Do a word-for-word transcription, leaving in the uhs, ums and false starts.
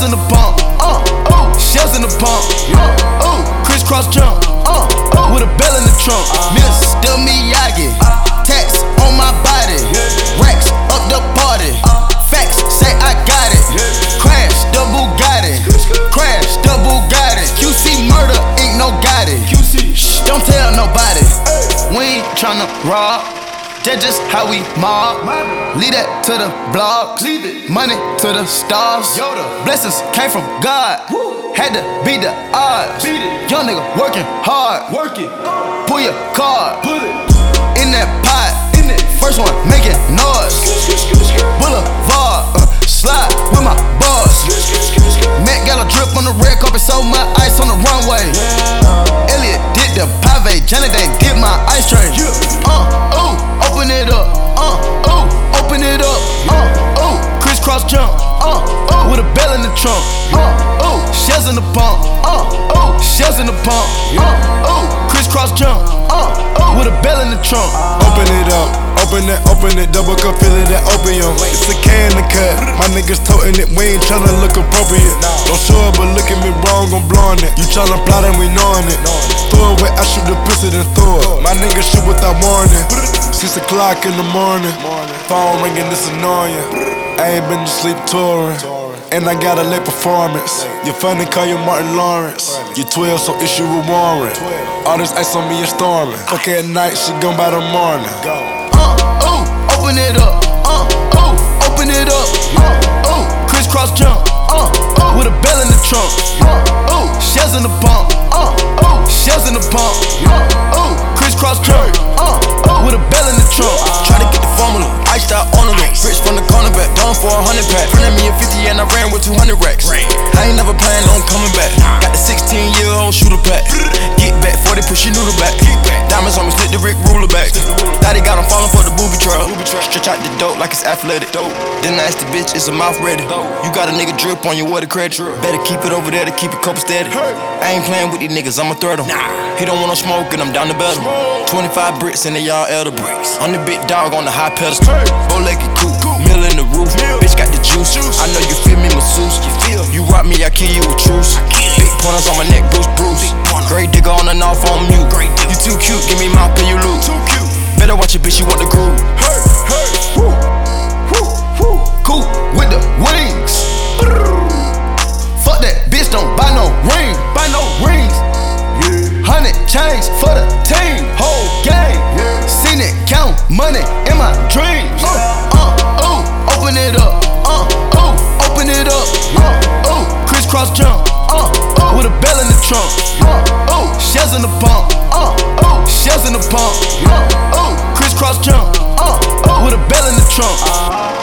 in the pump, uh, ooh, shells in the pump, uh, ooh, crisscross jump, uh, ooh, with a bell in the trunk. Mister Miyagi, tax on my body, racks up the party, facts say I got it. Crash the Bugatti, crash the Bugatti. Q C murder ain't no Gotti. Shh, don't tell nobody. We ain't tryna rob. That's just how we mob. Leave that to the blogs. Money to the stars. Blessings came from God. Had to beat the odds. Young nigga working hard. Pull your card in that pot. First one making noise. Boulevard, uh, slide with my boss. Matt got a drip on the red carpet, so much ice on the runway. Elliot did the pave, Johnny Day did my ice train. Uh, ooh, open it up. Uh, ooh, open it up. Uh, ooh, crisscross jump. Uh, ooh, with a bell in the trunk. Uh, ooh, shells in the pump. Uh, ooh, shells in the pump. Uh, ooh, crisscross jump. Uh, ooh, with a bell in the trunk. Open it up. Open it, open it, double cup, fill it, that opium. It's a can to cut. My niggas toting it, we ain't tryna look appropriate. Don't show up, but look at me wrong, I'm blowing it. You tryna plot and we knowing it. Throw away, I shoot the pussy, then throw it. My niggas shoot without warning. Six o'clock in the morning, phone ringing, it's annoying. I ain't been to sleep touring, and I got a late performance. You funny, call you Martin Lawrence. You twelve, so issue a warrant. All this ice on me is storming. Fuck at night, she gone by the morning. Open it up, uh, ooh, open it up, uh, ooh, crisscross jump, uh, ooh, with a bell in the trunk, uh, ooh, shells in the pump, uh, ooh, shells in the pump, uh, ooh, crisscross jump, uh, ooh, with a bell in the trunk. Try to get the formula, iced out on the rich from the cornerback, done for a hundred pack. Printed me a fifty and I ran with two hundred racks. I ain't never planned on coming back. Got the sixteen year old shooter pack. Get back forty, push your noodle back. Diamonds on me, split the Rick ruler back. Daddy got him falling for the booby trail. Stretch out the dope like it's athletic. Then nasty bitch is a mouth ready. You got a nigga drip on your water credit. Better keep it over there to keep it copa steady. I ain't playing with these niggas, I'ma threat em. He don't want no smoke and I'm down to battle. twenty-five bricks and they all elder bricks. I'm the big dog on the high pedestal. Bow-legged coupe, mill in the roof. Bitch got the juice. I know you feel me, masseuse. You rock me, I kill you with truce. Big pointers on my neck, Bruce Bruce. Great digger on and off on mute. You too cute, give me mouth, pay you lose. Better watch it, bitch, you want the groove. Hey, hey, woo, woo, woo. Cool with the wings. Fuck that bitch, don't buy no ring, buy no rings. Hundred chains for the team, whole game. Seen it count money in my dreams. Uh, uh, ooh, open it up. Uh, ooh, open it up. Uh, ooh, crisscross jump. Uh, ooh, with a bell in the trunk. Uh, ooh, shells in the pump. Uh, ooh, shells in the pump. Uh, ooh, crisscross jump. Uh, ooh, with a bell in the trunk.